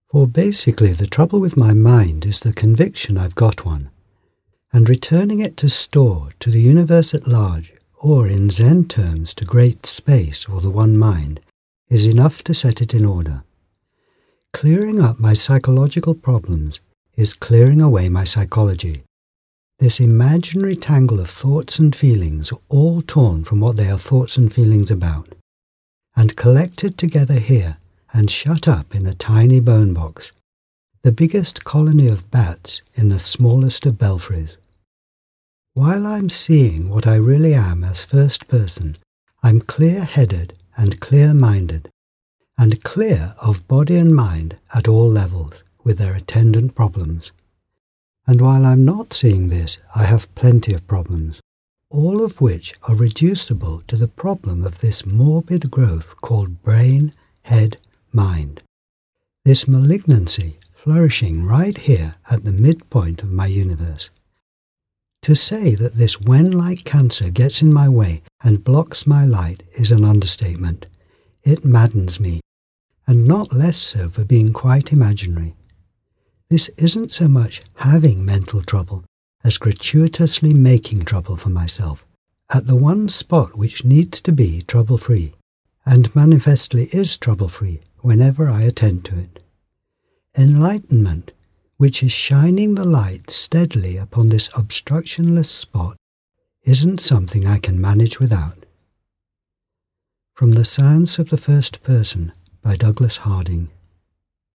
For basically the trouble with my mind is the conviction I've got one, and returning it to store, to the universe at large, or in Zen terms to great space or the one mind, is enough to set it in order. Clearing up my psychological problems is clearing away my psychology. This imaginary tangle of thoughts and feelings all torn from what they are thoughts and feelings about, and collected together here and shut up in a tiny bone box, the biggest colony of bats in the smallest of belfries. While I'm seeing what I really am as first person, I'm clear-headed and clear-minded, and clear of body and mind at all levels, with their attendant problems. And while I'm not seeing this, I have plenty of problems, all of which are reducible to the problem of this morbid growth called brain, head, mind. This malignancy flourishing right here at the midpoint of my universe. To say that this wen-like cancer gets in my way and blocks my light is an understatement. It maddens me, and not less so for being quite imaginary. This isn't so much having mental trouble as gratuitously making trouble for myself, at the one spot which needs to be trouble-free, and manifestly is trouble-free whenever I attend to it. Enlightenment, which is shining the light steadily upon this obstructionless spot, isn't something I can manage without. From the Sounds of the First Person by Douglas Harding.